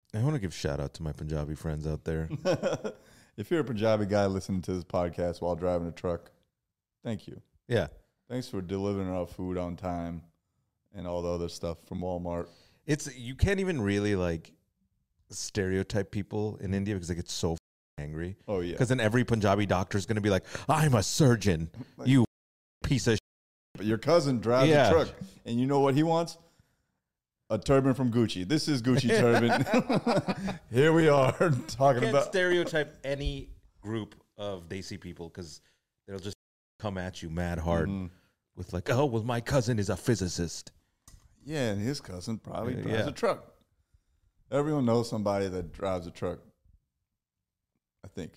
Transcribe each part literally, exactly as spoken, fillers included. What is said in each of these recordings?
I want to give shout out to my Punjabi friends out there. If you're a Punjabi guy listening to this podcast while driving a truck, thank you. Yeah. Thanks for delivering our food on time and all the other stuff from Walmart. It's you can't even really like stereotype people in India because they get so angry. Oh, yeah. Because then every Punjabi doctor is going to be like, I'm a surgeon, Like, you piece of shit. But your cousin drives Yeah. a truck, and you know what he wants? A turban from Gucci. This is Gucci turban. Here we are talking You can't about. stereotype any group of Desi people because they'll just come at you mad hard Mhm. with like, oh, well, my cousin is a physicist. Yeah, and his cousin probably Uh, drives yeah. a truck. Everyone knows somebody that drives a truck. I think.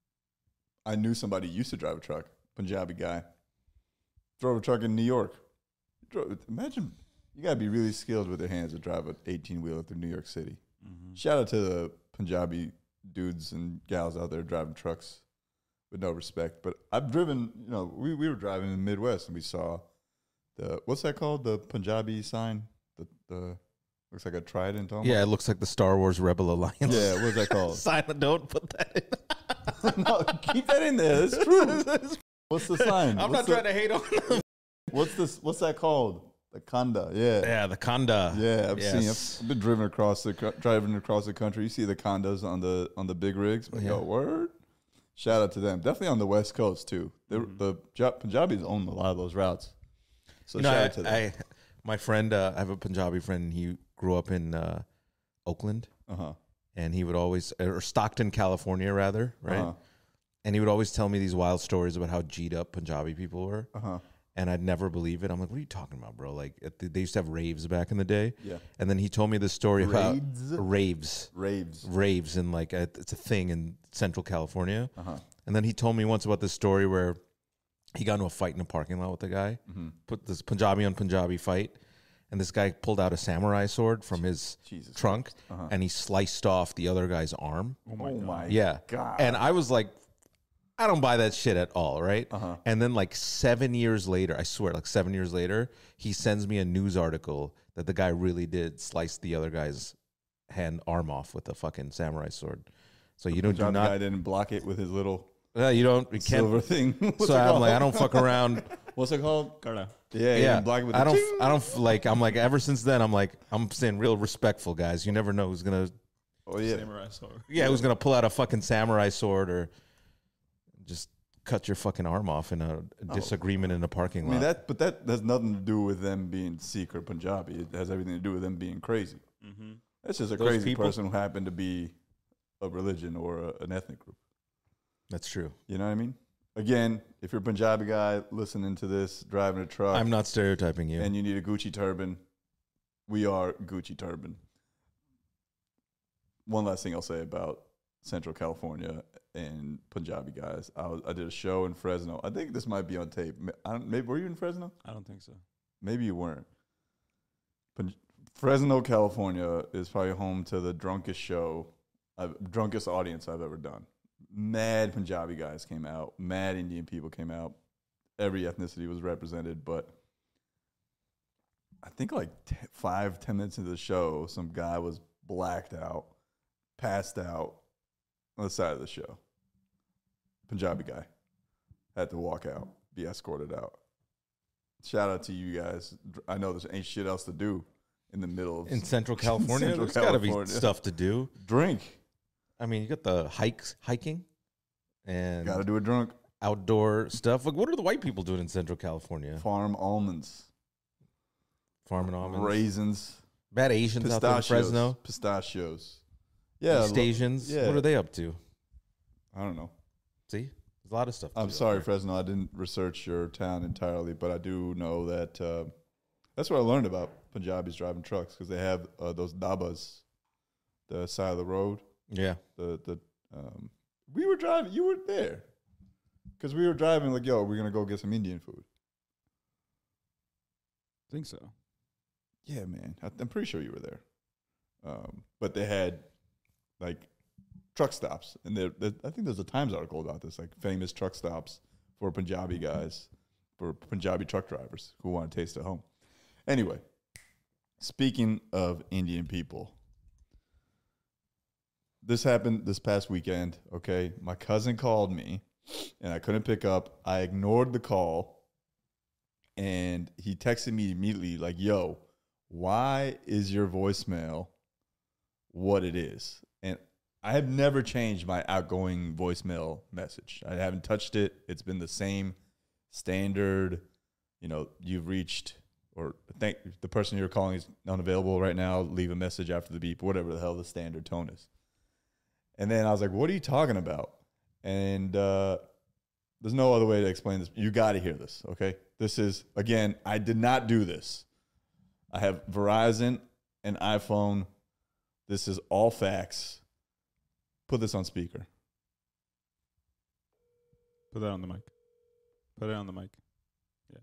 I knew somebody who used to drive a truck, Punjabi guy. Drove a truck in New York. Drove, imagine, you got to be really skilled with your hands to drive an eighteen-wheeler through New York City. Mm-hmm. Shout out to the Punjabi dudes and gals out there driving trucks with no respect. But I've driven, you know, we, we were driving in the Midwest and we saw the, what's that called? The Punjabi sign? The, the looks like a trident almost. Yeah, it looks like the Star Wars Rebel Alliance. Yeah, what's that called? Silent, don't put that in. No, keep that in there. It's true. What's the sign? I'm what's not the, trying to hate on them. What's this? What's that called? The Kanda. Yeah. Yeah, the Kanda. Yeah, I've seen. Yes. I've, I've been driving across the co- driving across the country. You see the condos on the on the big rigs. Like, Yeah. Yo, word. Shout out to them. Definitely on the West Coast too. The Mm-hmm. the Ja- Punjabis own a lot of those routes. So You know, shout I, out to them. I, my friend, uh, I have a Punjabi friend. And he grew up in uh, Oakland, uh huh. and he would always, or Stockton, California, rather, right? Uh-huh. And he would always tell me these wild stories about how G'd up Punjabi people were. Uh huh. And I'd never believe it. I'm like, what are you talking about, bro? Like, at the, they used to have raves back in the day. Yeah. And then he told me this story about Raids? raves, Raves. raves, and like a, it's a thing in Central California. Uh huh. And then he told me once about this story where he got into a fight in a parking lot with a guy, Mm-hmm. put this Punjabi on Punjabi fight, and this guy pulled out a samurai sword from his Jesus. trunk, Uh-huh. and he sliced off the other guy's arm. Oh my, Yeah. God. And I was like, I don't buy that shit at all, right? Uh-huh. And then like seven years later, I swear, like seven years later, he sends me a news article that the guy really did slice the other guy's hand arm off with a fucking samurai sword. So you don't do Punjabi not, guy didn't block it with his little uh, you don't, you silver can't. thing. What's So it I'm called? like, I don't fuck around. What's it called? Karda. Yeah, he Yeah, didn't block it with I the don't, ching. I don't f- like. I'm like, ever since then, I'm like, I'm staying real respectful, guys. You never know who's gonna, Oh yeah. Samurai sword. yeah, who's gonna pull out a fucking samurai sword or just cut your fucking arm off in a disagreement in a parking I lot. mean that, but that has nothing to do with them being Sikh or Punjabi. It has everything to do with them being crazy. Mm-hmm. That's just a Those crazy people- person who happened to be a religion or a, an ethnic group. That's true. You know what I mean? Again, if you're a Punjabi guy listening to this, driving a truck, I'm not stereotyping you. and you need a Gucci turban, we are Gucci turban. One last thing I'll say about Central California and Punjabi guys. I, was, I did a show in Fresno. I think this might be on tape. Ma- I don't, maybe were you in Fresno? I don't think so. Maybe you weren't. Pun- Fresno, California is probably home to the drunkest show, I've, drunkest audience I've ever done. Mad Punjabi guys came out. Mad Indian people came out. Every ethnicity was represented, but I think like t- five, ten minutes into the show, some guy was blacked out, passed out on the side of the show. Punjabi guy had to walk out, be escorted out. Shout out to you guys. I know there's ain't shit else to do in the middle of in Central California, Central there's got to be California. stuff to do. drink. I mean, you got the hikes, hiking, and Got to do a drunk. outdoor stuff. Like, what are the white people doing in Central California? Farm almonds, Farming almonds. raisins, Bad Asians out there in pistachios, Fresno. pistachios. Yeah, East lo- Asians. yeah. What are they up to? I don't know. See, there's a lot of stuff. To I'm do out sorry, there. Fresno. I didn't research your town entirely, but I do know that uh, that's what I learned about Punjabis driving trucks because they have uh, those dabas, the side of the road. Yeah. The the um, we were driving. You were there because we were driving. Like, yo, we're gonna go get some Indian food. I think so. Yeah, man. I, I'm pretty sure you were there. Um, but they had like truck stops, and they're, they're, I think there's a Times article about this, like famous truck stops for Punjabi guys, for Punjabi truck drivers who want to taste at home. Anyway, speaking of Indian people, this happened this past weekend. Okay, my cousin called me, and I couldn't pick up. I ignored the call, and he texted me immediately like, "Yo, why is your voicemail what it is?" And I have never changed my outgoing voicemail message. I haven't touched it. It's been the same standard. You know, you've reached, or thank the person you're calling is unavailable right now. Leave a message after the beep, whatever the hell the standard tone is. And then I was like, "What are you talking about?" And uh, there's no other way to explain this. You got to hear this, okay? This is, again, I did not do this. I have Verizon and iPhone. This is all facts. Put this on speaker. Put that on the mic. Put it on the mic. Yeah.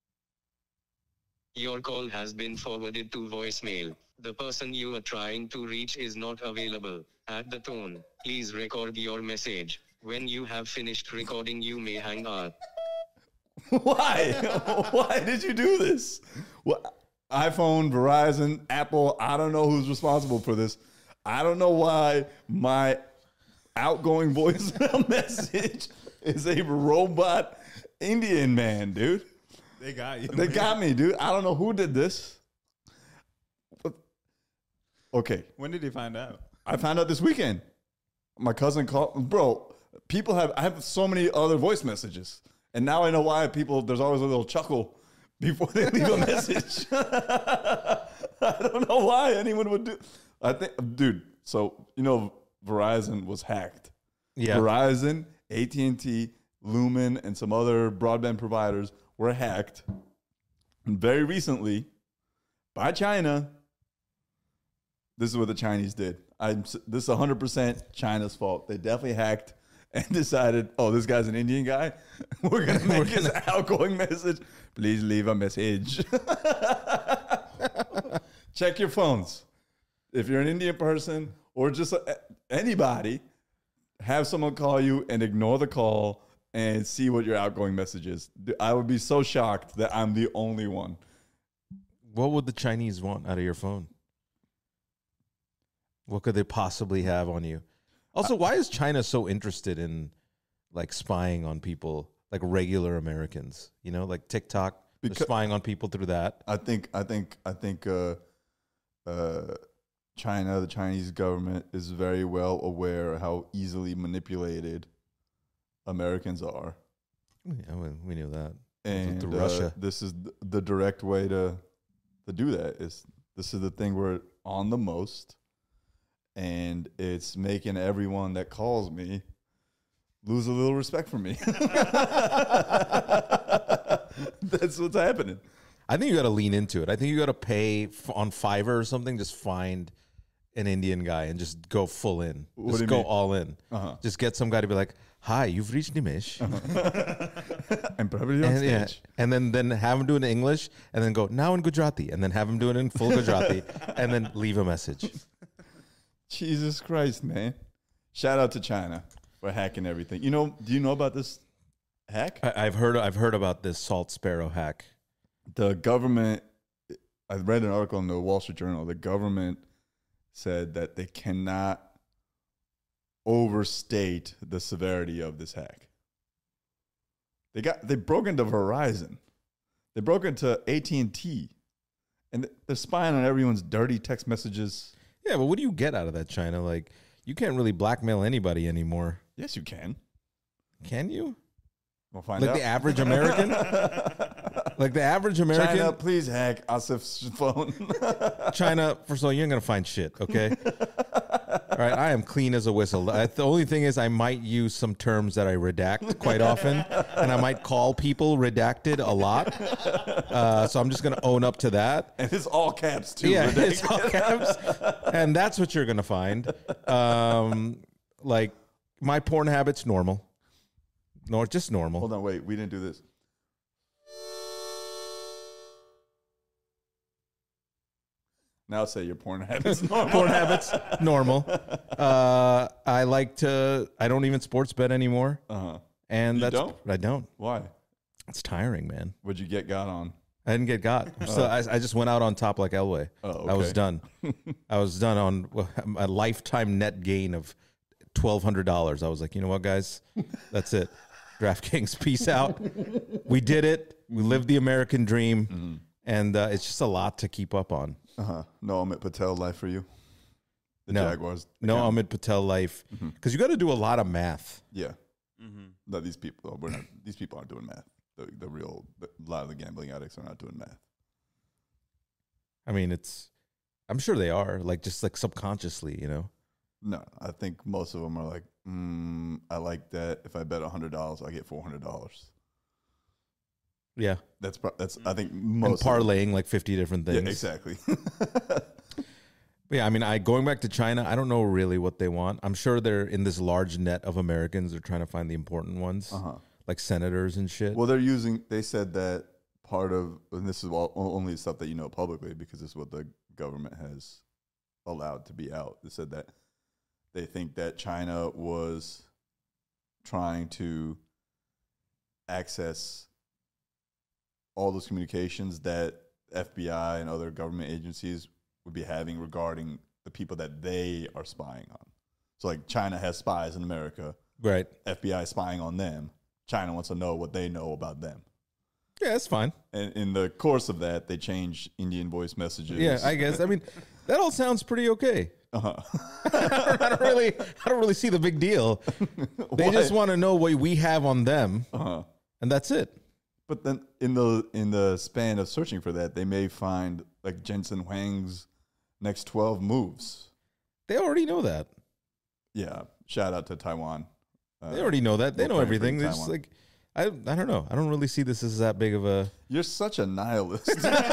Your call has been forwarded to voicemail. The person you are trying to reach is not available. At the tone, please record your message. When you have finished recording, you may hang up. Why? Why did you do this? What? iPhone, Verizon, Apple, I don't know who's responsible for this. I don't know why my outgoing voicemail message is a robot Indian man, dude. They got you. They man. got me, dude. I don't know who did this. But, okay. When did you find out? I found out this weekend. My cousin called. Bro, people have, I have so many other voice messages. And now I know why people, there's always a little chuckle before they leave a message. I don't know why anyone would do. I think, dude. So you know, Verizon was hacked. Yeah. Verizon, A T and T, Lumen, and some other broadband providers were hacked. And very recently, by China. This is what the Chinese did. I'm. This is one hundred percent China's fault. They definitely hacked and decided, oh, this guy's an Indian guy. We're gonna make his outgoing message. Please leave a message. Check your phones. If you're an Indian person or just a, anybody, have someone call you and ignore the call and see what your outgoing message is. I would be so shocked that I'm the only one. What would the Chinese want out of your phone? What could they possibly have on you? Also, why is China so interested in like spying on people, like regular Americans? You know, like TikTok, they're Because- spying on people through that. I think I think I think uh, uh, China, the Chinese government, is very well aware how easily manipulated Americans are, Yeah, we, we knew that. and through uh, Russia. this is th- the direct way to to do that. Is this is the thing we're on the most, and it's making everyone that calls me lose a little respect for me. That's what's happening. I think you got to lean into it. I think you got to pay f- on Fiverr or something. Just find an Indian guy and just go full in. What Just do you go mean? all in. Uh-huh. Just get some guy to be like, "Hi, you've reached Nimesh," I'm probably on and, stage. yeah, and then then have him do it in English, and then go now in Gujarati, and then have him do it in full Gujarati, and then leave a message. Jesus Christ, man. Shout out to China for hacking everything. You know, do you know about this hack? I, I've heard I've heard about this salt sparrow hack. The government, I read an article in the Wall Street Journal. The government said that they cannot overstate the severity of this hack. They got they broke into Verizon. They broke into A T and T. And they're spying on everyone's dirty text messages. Yeah, but what do you get out of that, China? Like, you can't really blackmail anybody anymore, Yes, you can. can you? We'll find Like out. the average American? Like the average American? China, please hack Asif's phone. China, first of all, you ain't gonna find shit, okay? All right, I am clean as a whistle. I, the only thing is, I might use some terms that I redact quite often, and I might call people redacted a lot. Uh, so I'm just gonna own up to that. And it's all caps, too. Yeah, Redacted. it's all caps, and that's what you're gonna find. Um, like my porn habits, normal, nor just normal. Hold on, wait. We didn't do this. Now say your porn habits. Porn habits, normal. Uh, I like to. I don't even sports bet anymore, Uh-huh. and You that's don't? I don't. Why? It's tiring, man. What'd you get got on? I didn't get got. So I, I just went out on top like Elway. Oh, I was okay. done. I was done on well, a lifetime net gain of twelve hundred dollars. I was like, you know what, guys? That's it. DraftKings, peace out. We did it. We lived the American dream. Mm-hmm. And uh, it's just a lot to keep up on. Uh-huh. No Amit Patel life for you? The No. Jaguars? No account? Amit Patel life. Because you got to do a lot of math. Yeah. Mm-hmm. No, these people, we're not, these people aren't doing math. The, the real, the, a lot of the gambling addicts are not doing math. I mean, it's, I'm sure they are, like, just like subconsciously, you know? No, I think most of them are like, mm, I like that. If I bet one hundred dollars, I get four hundred dollars. Yeah. That's, pro- that's I think And most of them. parlaying like fifty different Yeah, things. exactly. But yeah, I mean, I going back to China, I don't know really what they want. I'm sure they're in this large net of Americans. They're trying to find the important ones, uh-huh. like senators and shit. Well, they're using, they said that part of, and this is all, only stuff that you know publicly because this is what the government has allowed to be out. They said that they think that China was trying to access all those communications that F B I and other government agencies would be having regarding the people that they are spying on. So like China has spies in America, Right. F B I spying on them. China wants to know what they know about them. Yeah, that's fine. And in the course of that, they changed Indian voice messages. Yeah, I guess. I mean, that all sounds pretty okay. uh-huh. I don't really, I don't really see the big deal. They just want to know what we have on them, Uh-huh. and that's it. But then in the in the span of searching for that, they may find like Jensen Huang's next twelve moves. They already know that. Yeah, shout out to Taiwan. Uh, They already know that. They we're know playing for everything. They're just Taiwan. like, I, I don't know. I don't really see this as that big of a. You're such a nihilist. You're like,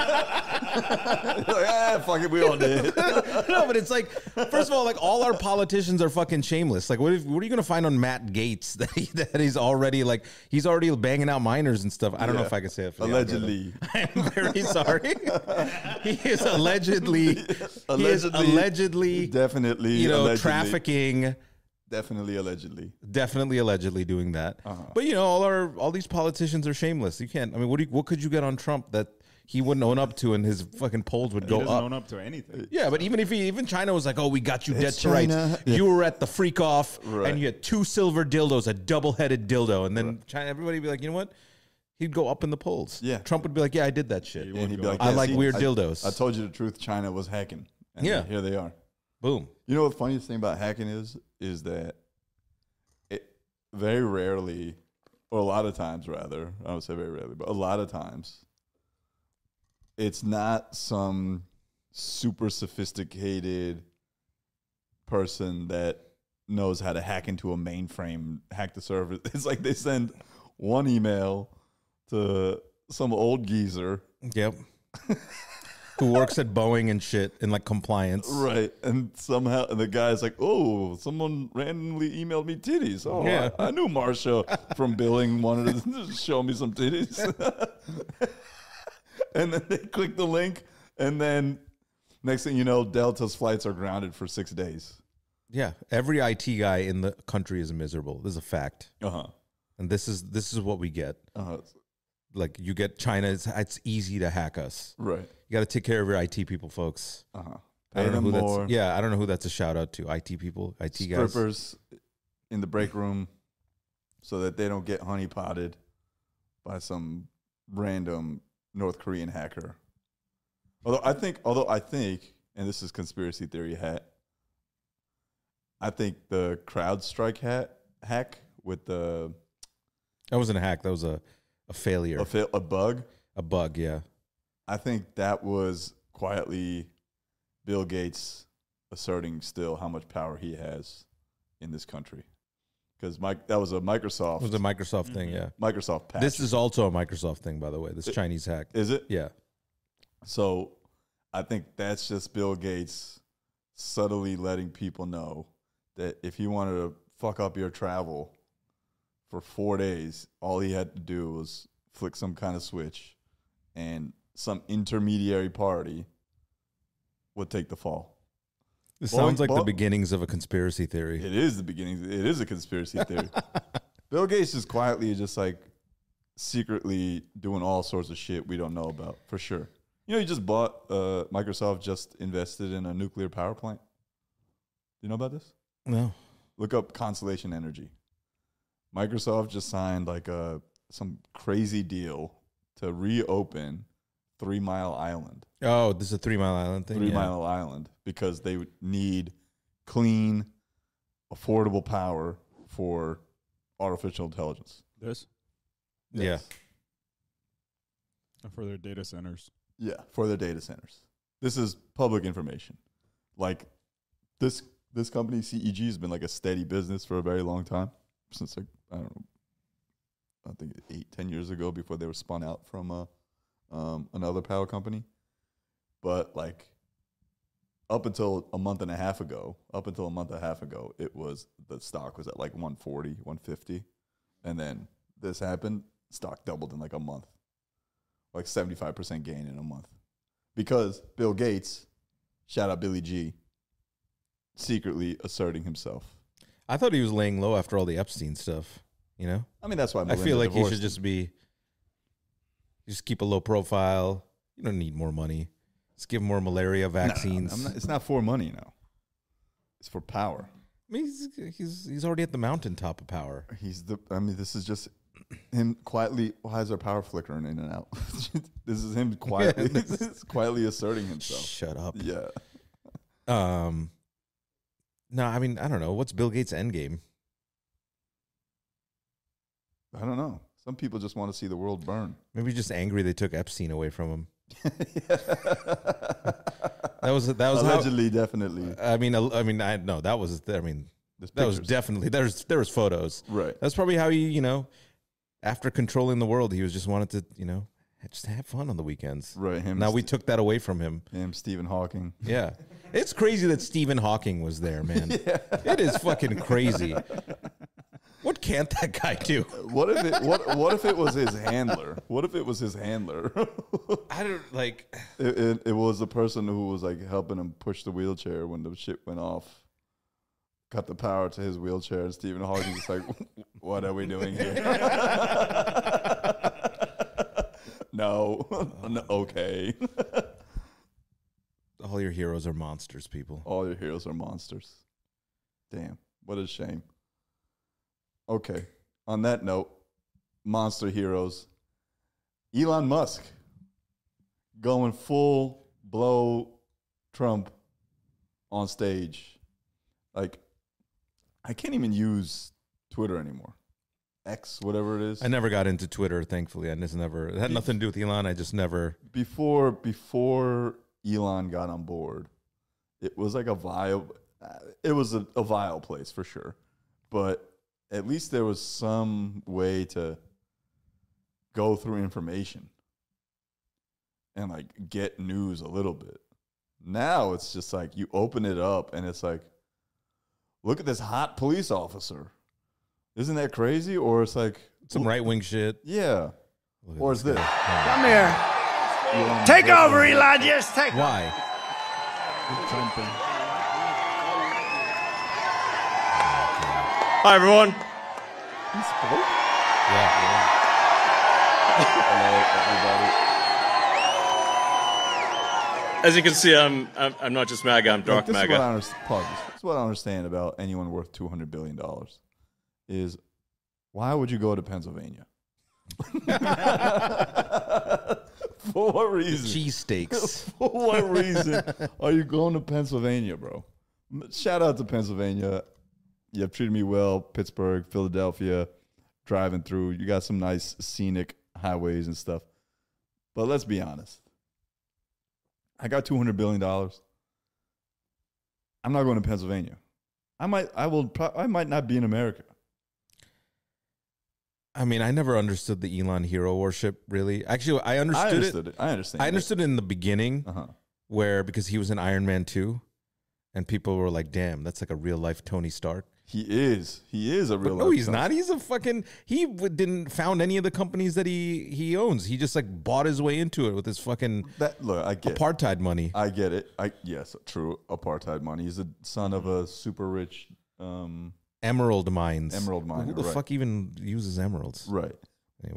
ah, fuck it, we all did. No, but it's like, first of all, like all our politicians are fucking shameless. Like, what if, what are you gonna find on Matt Gaetz that he, that he's already like he's already banging out minors and stuff? I don't know Yeah. if I can say that. For the Allegedly. algorithm. I'm very sorry. He is allegedly, he is Allegedly. allegedly, Definitely. you know, allegedly. trafficking. Definitely allegedly. Definitely, allegedly doing that. Uh-huh. But you know, all our all these politicians are shameless. You can't. I mean, what do you, what could you get on Trump that he wouldn't own up to, and his fucking polls would He go doesn't up? own up to anything. Yeah, but even if he, even China was like, "Oh, we got you dead It's to rights," China. you were at the freak off, Right. and you had two silver dildos, a double-headed dildo, and then China, everybody would be like, "You know what?" He'd go up in the polls. Yeah. Trump would be like, "Yeah, I did that shit." He And would he'd be go like, up. I yeah, like see, weird I- dildos. I told you the truth. China was hacking. And Yeah. here they are. Boom. You know what the funniest thing about hacking is? Is that it very rarely, or a lot of times rather, I don't say very rarely, but a lot of times, it's not some super sophisticated person that knows how to hack into a mainframe, hack the server. It's like they send one email to some old geezer. Yep. Who works at Boeing and shit in like compliance? Right. And somehow the guy's like, oh, someone randomly emailed me titties. Oh, Yeah. I, I knew Marsha from billing wanted to show me some titties. And then they click the link. And then next thing you know, Delta's flights are grounded for six days. Yeah. Every I T guy in the country is miserable. This is a fact, Uh-huh. and this is this is what we get. Uh-huh. Like you get China. It's, it's easy to hack us. Right. You got to take care of your I T people, folks. Uh-huh. I Pay don't know them who more. that's. Yeah, I don't know who that's a shout out to. I T people, I T guys. Strippers in the break room so that they don't get honeypotted by some random North Korean hacker. Although I think, although I think, and this is conspiracy theory hat, I think the CrowdStrike hat hack with the That wasn't a hack. That was a, a failure, a, fail, a bug, a bug. Yeah. I think that was quietly Bill Gates asserting still how much power he has in this country. Because Mike, that was a Microsoft It was a Microsoft thing. Yeah. Microsoft patch. This is also a Microsoft thing, by the way. This Chinese hack. Is it? Yeah. So I think that's just Bill Gates subtly letting people know that if he wanted to fuck up your travel for four days, all he had to do was flick some kind of switch and some intermediary party would take the fall. This Boeing- sounds like the Bo- beginnings of a conspiracy theory. It is the beginning. It is a conspiracy theory. Bill Gates is quietly just like, secretly doing all sorts of shit we don't know about, for sure. You know, you just bought, uh, Microsoft just invested in a nuclear power plant. Do you know about this? No. Look up Constellation Energy. Microsoft just signed like a some crazy deal to reopen Three Mile Island. Oh, this is a Three Mile Island thing? Three yeah. Mile Island, because they would need clean, affordable power for artificial intelligence. This Yeah. and for their data centers. Yeah, for their data centers. This is public information. Like this this company, C E G, has been like a steady business for a very long time. Since like, I don't know, I think eight, ten years ago, before they were spun out from uh, um, another power company. But like up until a month and a half ago, up until a month and a half ago, it was the stock was at like one forty, one fifty. And then this happened, stock doubled in like a month. Like seventy-five percent gain in a month. Because Bill Gates, shout out Billy G, secretly asserting himself. I thought he was laying low after all the Epstein stuff, you know? I mean, that's why I Melinda feel like he divorced should him. just be, just keep a low profile. You don't need more money. Just give more malaria vaccines. No, I'm not, it's not for money now. It's for power. I mean, he's, he's, he's already at the mountaintop of power. He's the, I mean, this is just him quietly, why is our power flickering in and out? This is him quietly, Yeah, this is quietly asserting himself. Shut up. Yeah. Um, no, I mean, I don't know. What's Bill Gates' endgame? I don't know. Some people just want to see the world burn. Maybe he's just angry they took Epstein away from him. That was that was Allegedly, definitely. How, I mean, I mean, I no, that was. I mean, There's that was pictures. definitely there's there was photos. Right. That's probably how he, you know, after controlling the world, he was just wanted to, you know, just have fun on the weekends. Right. Him. Now we St- took that away from him. him, Stephen Hawking. Yeah, it's crazy that Stephen Hawking was there, man. It is fucking crazy. What can't that guy do? What if it? What What if it was his handler? What if it was his handler? I don't like. it, it, it was the person who was like helping him push the wheelchair when the shit went off. Cut the power to his wheelchair, and Stephen Hawking's just like, "What are we doing here?" no. no, okay. All your heroes are monsters, people. All your heroes are monsters. Damn, what a shame. Okay, on that note, monster heroes. Elon Musk going full blow Trump on stage. Like, I can't even use Twitter anymore. X, whatever it is. I never got into Twitter, thankfully. I just never. It had nothing to do with Elon. I just never. Before before Elon got on board, it was like a vile. It was a, a vile place for sure, but at least there was some way to go through information and like get news a little bit. Now it's just like you open it up and it's like, look at this hot police officer. Isn't that crazy? Or it's like Some right wing shit. yeah. Look at Or is this? guy. Come here. Take over, Eli. Just take over. Why? Hi, everyone. He spoke? Yeah. Hello, everybody. As you can see, I'm I'm, I'm not just MAGA. I'm Look, dark this is what I MAGA. understand. Pause. This is what I understand about anyone worth two hundred billion dollars is why would you go to Pennsylvania? For what reason? Cheesesteaks. For what reason are you going to Pennsylvania, bro? Shout out to Pennsylvania. You have treated me well. Pittsburgh, Philadelphia, driving through. You got some nice scenic highways and stuff. But let's be honest. I got two hundred billion dollars. I'm not going to Pennsylvania. I might I will pro- I might not be in America. I mean, I never understood the Elon hero worship, really. Actually, I understood, I understood it. it. I understand. I understood it in the beginning, Uh-huh. where because he was in Iron Man two, and people were like, "Damn, that's like a real life Tony Stark." He is. He is a real But no, life he's Tony. not. He's a fucking. He w- didn't found any of the companies that he he owns. He just like bought his way into it with his fucking That look, I get apartheid money. I get it. I yes, true. Apartheid money. He's the son of a super rich. Um, Emerald mines. Emerald miner, Who the right. fuck even uses emeralds? right. Anyway,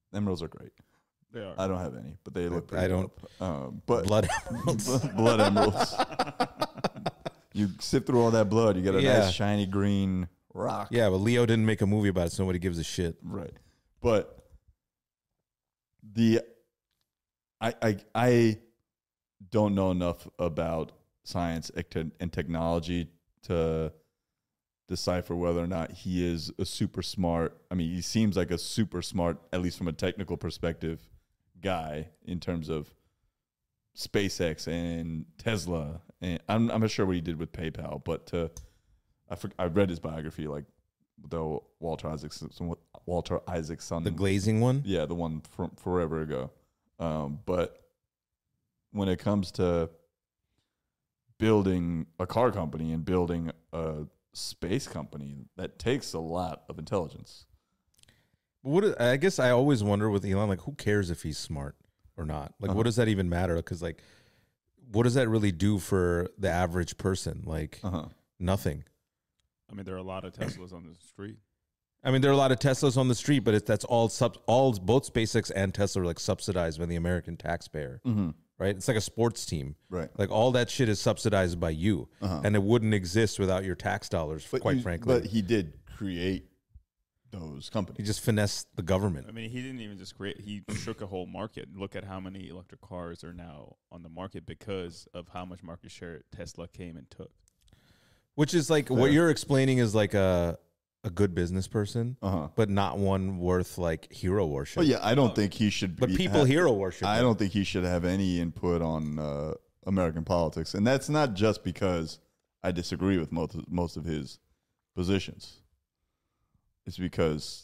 Emeralds are great. They are. I don't have any, but they look pretty I don't- dope. Um, but Blood emeralds. blood emeralds. You sift through all that blood, you get a Yeah. nice shiny green rock. Yeah, but Leo didn't make a movie about it, so nobody gives a shit. Right. But the I I I don't know enough about science and te- and technology to decipher whether or not he is a super smart. I mean, he seems like a super smart, at least from a technical perspective, guy in terms of SpaceX and Tesla. And I'm I'm not sure what he did with PayPal, but to I for, I read his biography, like the Walter Isaacson, Walter Isaacson, The glazing one? yeah, the one from forever ago. Um, but when it comes to building a car company and building a space company, that takes a lot of intelligence. What I guess I always wonder with Elon, like, who cares if he's smart or not? Like, Uh-huh. what does that even matter? Because, like, what does that really do for the average person? Like, Uh-huh. nothing. I mean, there are a lot of Teslas on the street. I mean, there are a lot of Teslas on the street, but it, that's all sub, all both SpaceX and Tesla are like subsidized by the American taxpayer, Mm-hmm. right? It's like a sports team, Right. like all that shit is subsidized by you, Uh-huh. and it wouldn't exist without your tax dollars. But quite you- frankly, but he did create those he companies. just finessed the government. I mean, he didn't even just create, he shook a whole market. Look at how many electric cars are now on the market because of how much market share Tesla came and took. Which is like what Fair. you're explaining is like a a good business person, Uh-huh. but not one worth like hero worship. But yeah, I don't think he should. But be, people ha- hero worship. I him. don't think he should have any input on uh, American politics, and that's not just because I disagree with most of, most of his positions. It's because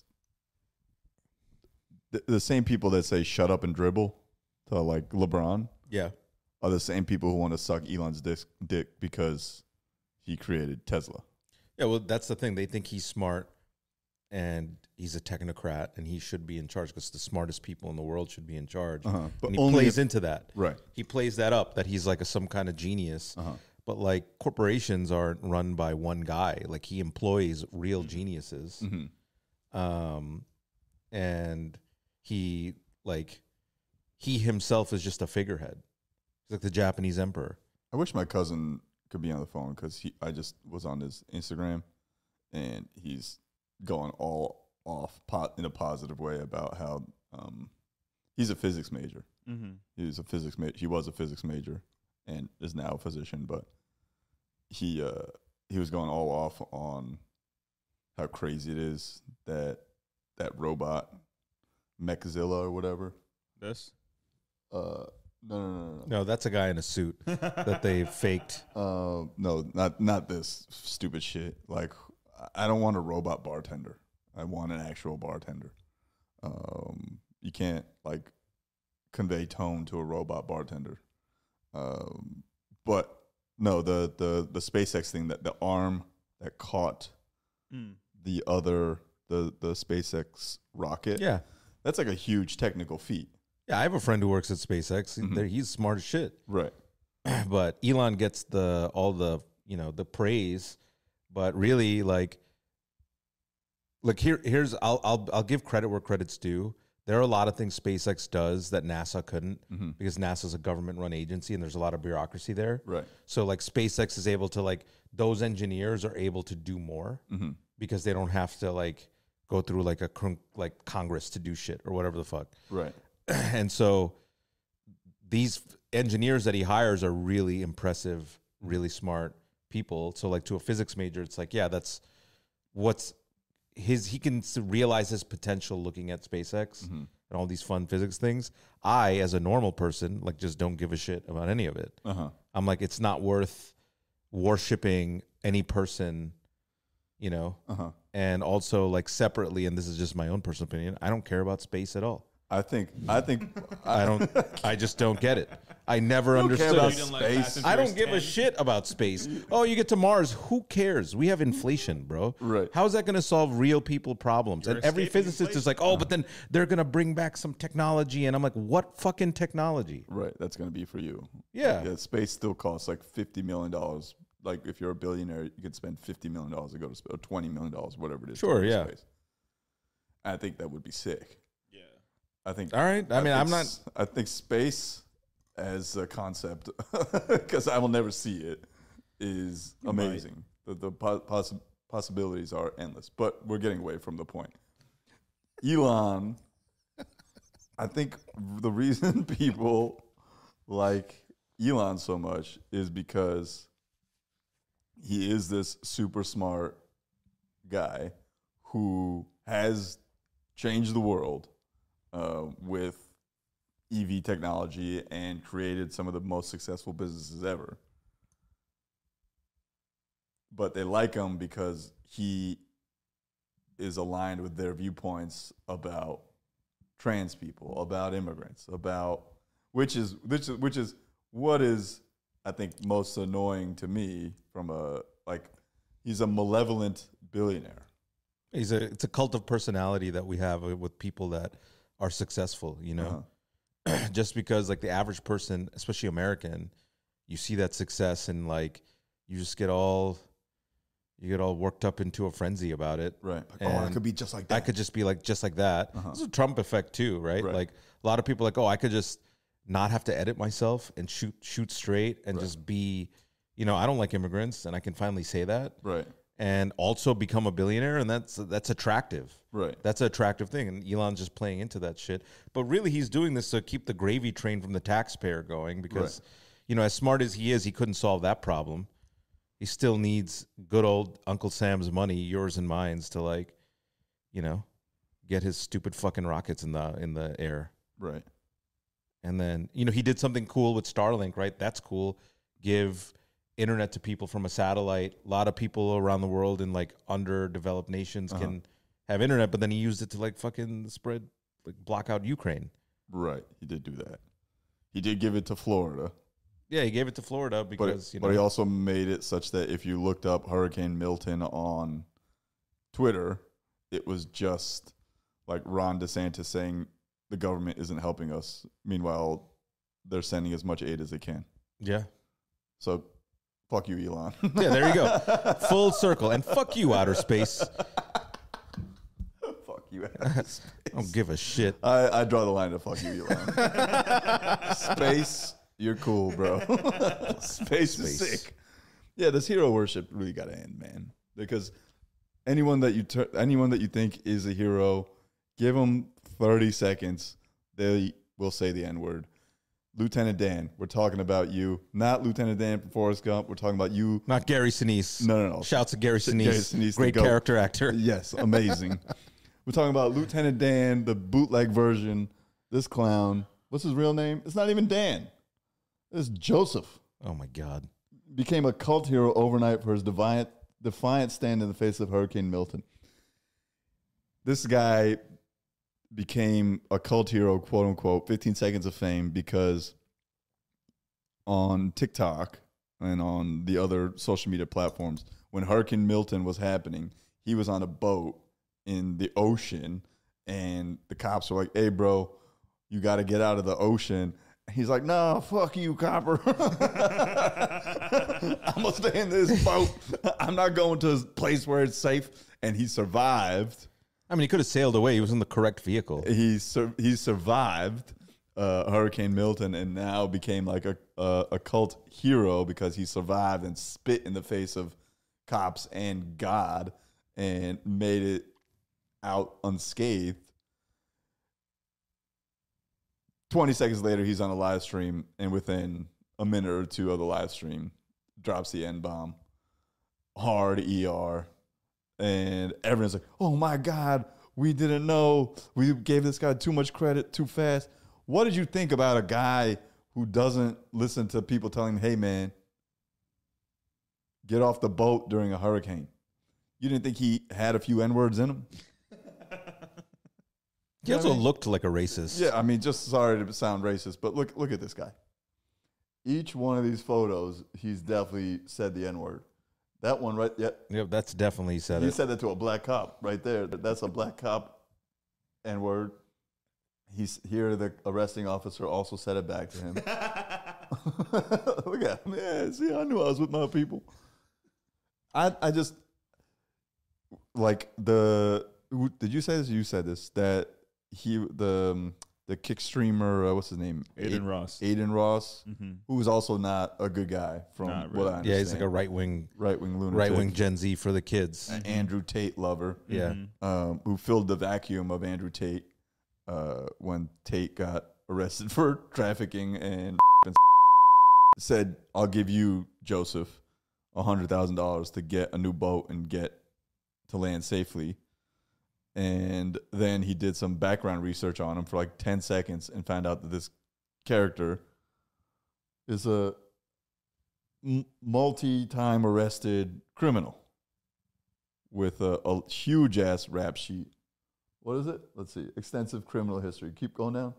the, the same people that say "shut up and dribble" to like LeBron Yeah. are the same people who want to suck Elon's dick, dick because he created Tesla. Yeah, well, that's the thing. They think he's smart and he's a technocrat and he should be in charge because the smartest people in the world should be in charge. Uh-huh. But And he only plays if- into that. Right. He plays that up that he's like a, some kind of genius. Uh-huh. But like corporations aren't run by one guy. Like he employs real geniuses. Mm-hmm. Um, and he like he himself is just a figurehead. He's like the Japanese emperor. I wish my cousin could be on the phone because he. I just was on his Instagram, and he's going all off pot in a positive way about how um, he's a physics major. Mm-hmm. He's a physics major. He was a physics major, and is now a physician. But he uh, he was going all off on how crazy it is that that robot Mechzilla or whatever. This? Uh, no, no, no, no. No, that's a guy in a suit that they faked. Uh, no, not not this stupid shit. Like, I don't want a robot bartender. I want an actual bartender. Um, you can't like convey tone to a robot bartender. Um, but no, the the the SpaceX thing, that the arm that caught Mm. the other the the SpaceX rocket. Yeah. That's like a huge technical feat. Yeah, I have a friend who works at SpaceX. Mhm. There- He's smart as shit. Right. But Elon gets the all the, you know, the praise, but really like look here here's I'll I'll I'll give credit where credit's due. There are a lot of things SpaceX does that NASA couldn't Mm-hmm. because NASA's a government run agency and there's a lot of bureaucracy there. Right. So like SpaceX is able to like those engineers are able to do more Mm-hmm. because they don't have to like go through like a con- like Congress to do shit or whatever the fuck. Right. And so these engineers that he hires are really impressive, really smart people. So like to a physics major, it's like, yeah, that's what's his, he can s- realize his potential looking at SpaceX Mm-hmm. and all these fun physics things. I, as a normal person, like just don't give a shit about any of it. Uh huh. I'm like, it's not worth worshiping any person, you know, Uh huh. and also like separately, and this is just my own personal opinion, I don't care about space at all. I think. I think. I don't. I just don't get it. I never don't care understood. about You didn't like space. Fast and I don't Furious give a ten? shit about space. Oh, you get to Mars. Who cares? We have inflation, bro. Right. How is that going to solve real people problems? You're and every escaping physicist is like, oh, but then they're going to bring back some technology. And I'm like, what fucking technology? Right, that's going to be for you. Yeah. yeah. Space still costs like fifty million dollars. Like if you're a billionaire, you could spend fifty million dollars to go to space, or twenty million dollars, whatever it is. to Sure, go to yeah. Space. I think that would be sick. Yeah. I think. All right. I mean, think I'm not. s- I think space as a concept, because I will never see it, is You might. amazing. The the po- possi- possibilities are endless. But we're getting away from the point. Elon, I think the reason people like Elon so much is because he is this super smart guy who has changed the world uh, with E V technology and created some of the most successful businesses ever. But they like him because he is aligned with their viewpoints about trans people, about immigrants, about which is which is which is what is I think most annoying to me from a like he's a malevolent billionaire. He's a. It's a cult of personality that we have with people that are successful. You know, Uh-huh. just because like the average person, especially American, you see that success and like you just get all you get all worked up into a frenzy about it. Right. Like, oh, I And could be just like that. I could just be like just like that. Uh-huh. This is a Trump effect too, right? Right. Like a lot of people are like, oh, I could just not have to edit myself and shoot shoot straight and Right. just be, you know, I don't like immigrants, and I can finally say that, Right. and also become a billionaire, and that's that's attractive. Right. That's an attractive thing, and Elon's just playing into that shit. But really, he's doing this to keep the gravy train from the taxpayer going because, Right. you know, as smart as he is, he couldn't solve that problem. He still needs good old Uncle Sam's money, yours and mine's, to like, you know, get his stupid fucking rockets in the in the air. Right. And then, you know, he did something cool with Starlink, right? That's cool. Give internet to people from a satellite. A lot of people around the world in like underdeveloped nations Uh-huh. can have internet, but then he used it to like fucking spread, like block out Ukraine. Right. He did do that. He did give it to Florida. Yeah, he gave it to Florida But, because, it- you know, but he also made it such that if you looked up Hurricane Milton on Twitter, it was just like Ron DeSantis saying the government isn't helping us. Meanwhile, they're sending as much aid as they can. yeah. So, fuck you, Elon. Yeah, there you go. Full circle. And fuck you, outer space. Fuck you. I don't give a shit. I, I draw the line to fuck you, Elon. Space, you're cool, bro. Space, is Space. sick. Yeah, this hero worship really got to end, man. Because anyone that you tur- anyone that you think is a hero, give them thirty seconds. They will say the N word. Lieutenant Dan, we're talking about you, not Lieutenant Dan from Forrest Gump. We're talking about you. Not Gary Sinise. No, no, no. Shouts to Gary Sinise. Gary Sinise, the Great goat. character actor. Yes, amazing. We're talking about Lieutenant Dan, the bootleg version. This clown. What's his real name? It's not even Dan. It's Joseph. Oh, my God. Became a cult hero overnight for his defiant, defiant stand in the face of Hurricane Milton. This guy became a cult hero, quote unquote, fifteen seconds of fame because on TikTok and on the other social media platforms, when Hurricane Milton was happening, he was on a boat in the ocean and the cops were like, hey, bro, you got to get out of the ocean. He's like, no, fuck you, copper. I'm going to stay in this boat. I'm not going to a place where it's safe. And he survived. I mean, he could have sailed away. He was in the correct vehicle. He sur- he survived uh, Hurricane Milton and now became like a, a a cult hero because he survived and spit in the face of cops and God and made it out unscathed. twenty seconds later, he's on a live stream, and within a minute or two of the live stream, drops the N bomb, hard E R. And everyone's like, oh my God, we didn't know. We gave this guy too much credit too fast. What did you think about a guy who doesn't listen to people telling him, hey, man, get off the boat during a hurricane? You didn't think he had a few N-words in him? He also looked like a racist. Yeah, I mean, just sorry to sound racist, but look look at this guy. Each one of these photos, he's definitely said the N-word. That one right, yeah, Yep, that's definitely said he it. said that to a black cop right there. That's a black cop N-word. He's here. The arresting officer also said it back to him. Look at him. Yeah, see, I knew I was with my people. I I just like the. who- Did you say this? You said this that he the um, the kick streamer. Uh, what's his name? Aiden A- Ross. Aiden Ross, Mm-hmm. who was also not a good guy from Not what really. I understand. Yeah, he's like a right wing, right wing lunatic, right wing Gen Z for the kids. an Andrew Tate lover. Yeah. Mm-hmm. um, who filled the vacuum of Andrew Tate uh, when Tate got arrested for trafficking and said, "I'll give you, Joseph, a hundred thousand dollars to get a new boat and get to land safely." And then he did some background research on him for like ten seconds and found out that this character is a m- multi-time arrested criminal with a, a huge ass rap sheet. What is it? Let's see. Extensive criminal history. Keep going down.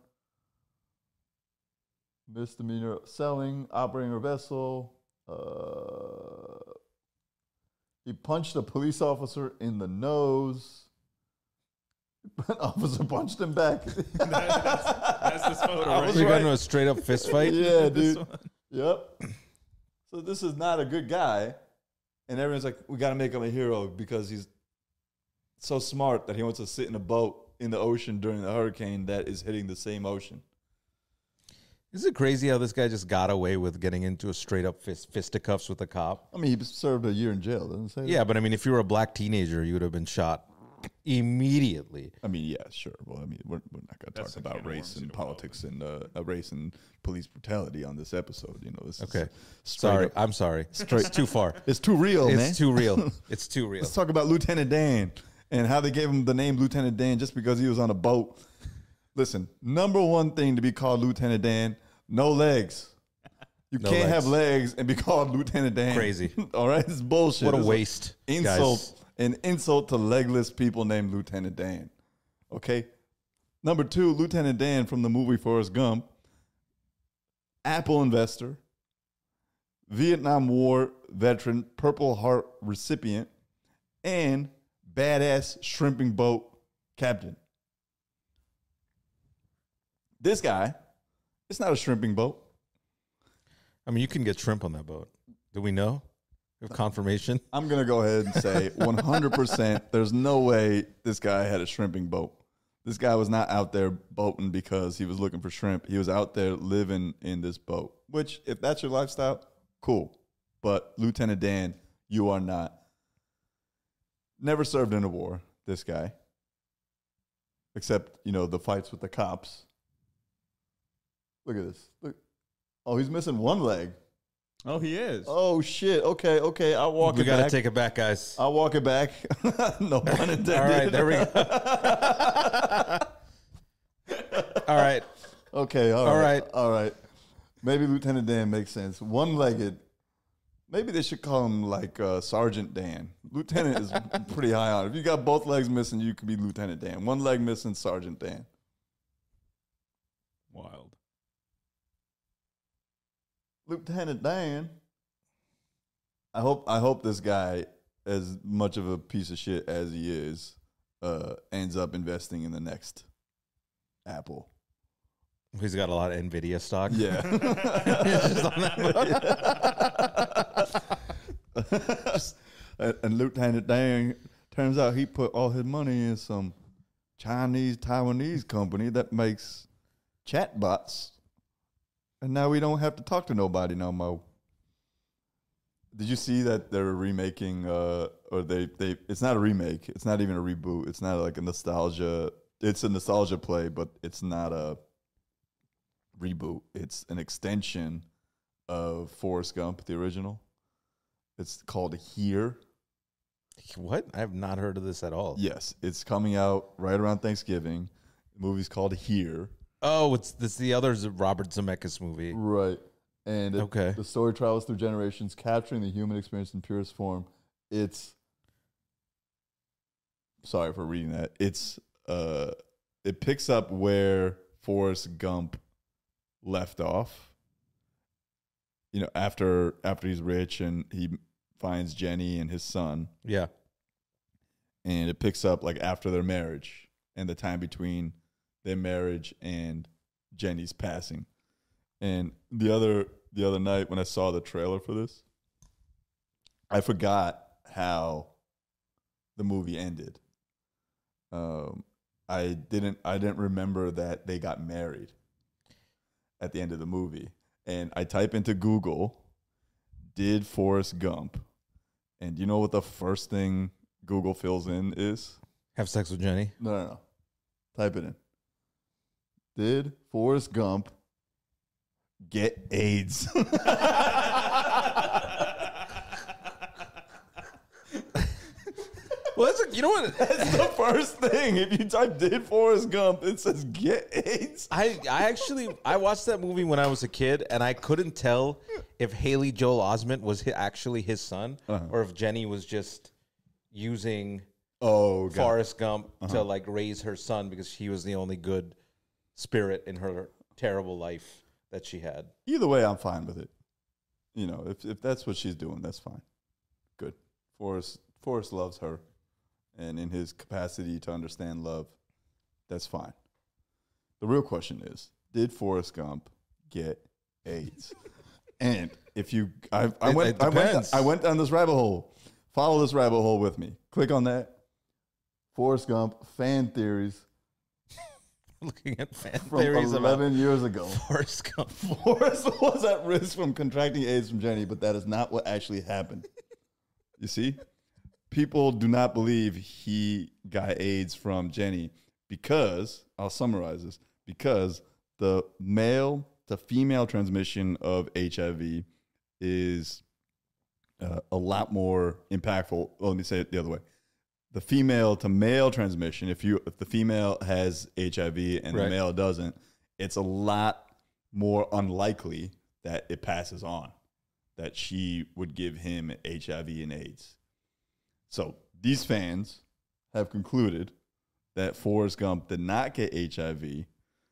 Misdemeanor selling, operating a vessel. Uh, he punched a police officer in the nose. An officer punched him back. that's, that's this photo, I right? was We got right. into a straight up fist fight. Yeah, This dude. one. Yep. So this is not a good guy, and everyone's like, "We got to make him a hero because he's so smart that he wants to sit in a boat in the ocean during the hurricane that is hitting the same ocean." Is it crazy how this guy just got away with getting into a straight up fist fisticuffs with a cop? I mean, he served a year in jail, doesn't it say? Yeah, but I mean, if you were a black teenager, you would have been shot immediately. I mean, yeah, sure. Well, I mean, we're, we're not going to That's talk a can about of race worms and in a politics and uh, uh, race and police brutality on this episode. You know, this Okay. is straight Sorry, up- I'm sorry. It's too far. It's too real, man. It's too real. It's too real. Let's talk about Lieutenant Dan and how they gave him the name Lieutenant Dan just because he was on a boat. Listen, number one thing to be called Lieutenant Dan, no legs. You No can't legs. have legs and be called Lieutenant Dan. Crazy. All right? It's bullshit. What a It's waste, insult. guys. An insult to legless people named Lieutenant Dan. Okay? Number two, Lieutenant Dan from the movie Forrest Gump, Apple investor, Vietnam War veteran, Purple Heart recipient, and badass shrimping boat captain. This guy, it's not a shrimping boat. I mean, you can get shrimp on that boat. Do we know? We have confirmation. I'm going to go ahead and say one hundred percent there's no way this guy had a shrimping boat. This guy was not out there boating because he was looking for shrimp. He was out there living in this boat, which, if that's your lifestyle, cool. But Lieutenant Dan, you are not. Never served in a war, this guy. Except, you know, the fights with the cops. Look at this. Look. Oh, he's missing one leg. Oh, he is. Oh, shit. Okay, okay. I'll walk We it got to back. take it back, guys. I'll walk it back. No pun intended. All right, there we go. All right. Okay, all, All right. right. All right. Maybe Lieutenant Dan makes sense. One-legged. Maybe they should call him like uh, Sergeant Dan. Lieutenant is pretty high on it. If you got both legs missing, you could be Lieutenant Dan. One leg missing, Sergeant Dan. Wild. Lieutenant Dan. I hope I hope this guy, as much of a piece of shit as he is, uh, ends up investing in the next Apple. He's got a lot of NVIDIA stock. Yeah. Just on that and, and Lieutenant Dan, turns out he put all his money in some Chinese Taiwanese company that makes chatbots, and now we don't have to talk to nobody no more. Did you see that they're remaking, uh, or they they? It's not a remake. It's not even a reboot. It's not like a nostalgia. It's a nostalgia play, but it's not a reboot. It's an extension of Forrest Gump, the original. It's called Here. What? I have not heard of this at all. Yes, it's coming out right around Thanksgiving. The movie's called Here. Oh, it's this the other Z- Robert Zemeckis movie. Right. And it, Okay. the story travels through generations, capturing the human experience in purest form. It's sorry for reading that. It's uh it picks up where Forrest Gump left off. You know, after after he's rich and he finds Jenny and his son. Yeah. And it picks up like after their marriage and the time between their marriage and Jenny's passing. And the other the other night when I saw the trailer for this, I forgot how the movie ended. Um, I didn't I didn't remember that they got married at the end of the movie. And I type into Google, did Forrest Gump, and you know what the first thing Google fills in is? Have sex with Jenny. No, no, no. Type it in. Did Forrest Gump get AIDS? Well, that's a, you know what? That's the first thing. If you type "did Forrest Gump," it says "get AIDS." I I actually I watched that movie when I was a kid, and I couldn't tell if Haley Joel Osment was hi- actually his son, Uh-huh. or if Jenny was just using Oh, God. Forrest Gump to like raise her son because he was the only good spirit in her terrible life that she had. Either way, I'm fine with it. You know, if if that's what she's doing, that's fine. Good. Forrest Forrest loves her, and in his capacity to understand love, that's fine. The real question is, did Forrest Gump get AIDS? And if you, I, I It- went, it I went, depends. I went down this rabbit hole. Follow this rabbit hole with me. Click on that. Forrest Gump fan theories Looking at fan from theories eleven about years ago. Forrest Gump. Forrest was at risk from contracting AIDS from Jenny, but that is not what actually happened. You see? People do not believe he got AIDS from Jenny because, I'll summarize this, because the male to female transmission of H I V is uh, a lot more impactful. Well, let me say it the other way. The female to male transmission, if you if the female has H I V and Right. the male doesn't, it's a lot more unlikely that it passes on, that she would give him H I V and AIDS. So these fans have concluded that Forrest Gump did not get H I V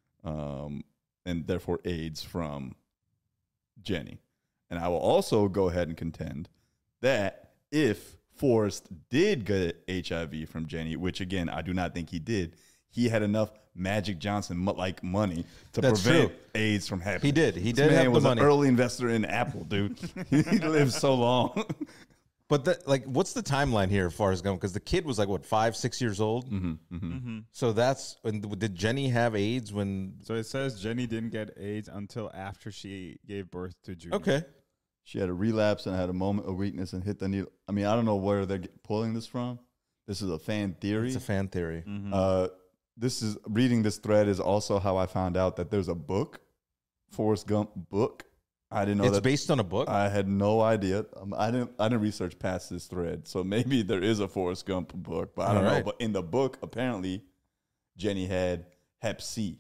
um, and therefore AIDS from Jenny. And I will also go ahead and contend that if Forrest did get H I V from Jenny, which again, I do not think he did, he had enough Magic Johnson like money to That's prevent true. AIDS from happening. He did. He This did man have the was money. an early investor in Apple, dude. He lived so long. But that, like, what's the timeline here, of Forrest Gump? Because the kid was like what, five, six years old. mm-hmm, mm-hmm. Mm-hmm. So that's when did Jenny have AIDS? When So it says Jenny didn't get AIDS until after she gave birth to Junior. okay, She had a relapse and had a moment of weakness and hit the needle. I mean, I don't know where they're get- pulling this from. This is a fan theory. it's a fan theory. Mm-hmm. Uh, this is reading this thread is also how I found out that there's a book, Forrest Gump book. I didn't know It's that. based on a book. I had no idea. Um, I didn't. I didn't research past this thread, so maybe there is a Forrest Gump book, but I don't All know. right. But in the book, apparently, Jenny had Hep C.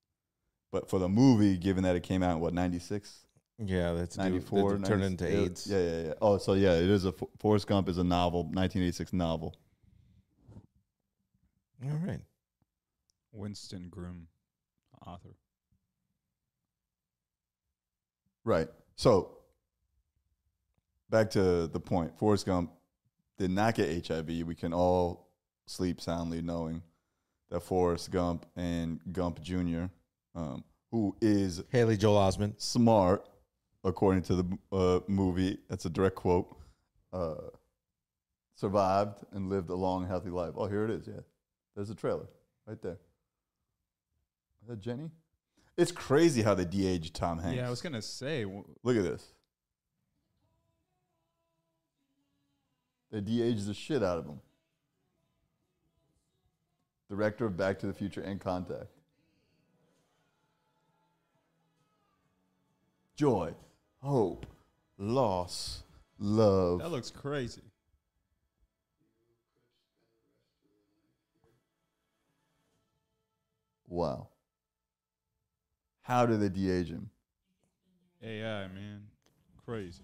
But for the movie, given that it came out in what ninety-six, yeah, that's ninety-four, It turned into ninety- AIDS. Yeah, yeah, yeah. Oh, so yeah, it is a Forrest Gump is a novel, nineteen eighty-six novel. All right. Winston Groom, author. Right. So back to the point, Forrest Gump did not get H I V. We can all sleep soundly knowing that Forrest Gump and Gump Junior, um, who is Haley Joel Osment. smart, according to the uh, movie, that's a direct quote, uh, survived and lived a long, healthy life. Oh, here it is. Yeah. There's a trailer right there. Is that Jenny? It's crazy how they de-aged Tom Hanks. Yeah, I was gonna say. w- Look at this. They de-aged the shit out of him. Director of Back to the Future and Contact. Joy, hope, loss, love. That looks crazy. Wow. How did they de-age him? A I, man, crazy.